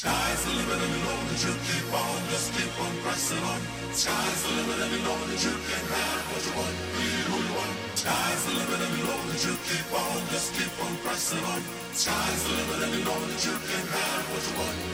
Sky's the limit and you know that you keep on, just keep on pressing on. Sky's the limit and you know that you can have what you want, be who you want. Sky's the limit and you know that you keep on, just keep on pressing on. Sky's the limit and you know that you can have what you want.